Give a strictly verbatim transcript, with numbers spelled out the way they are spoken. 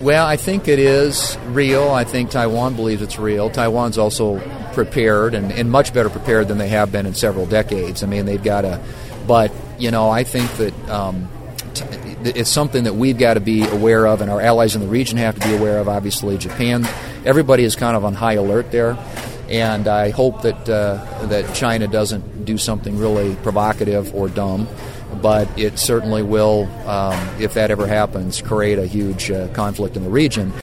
Well, I think it is real. I think Taiwan believes it's real. Taiwan's also prepared and, and much better prepared than they have been in several decades. I mean, they've got a, but, you know, I think that um, t- it's something that we've got to be aware of, and our allies in the region have to be aware of, obviously. Japan, everybody is kind of on high alert there, and I hope that uh, that China doesn't do something really provocative or dumb. But it certainly will, um, if that ever happens, create a huge uh, conflict in the region.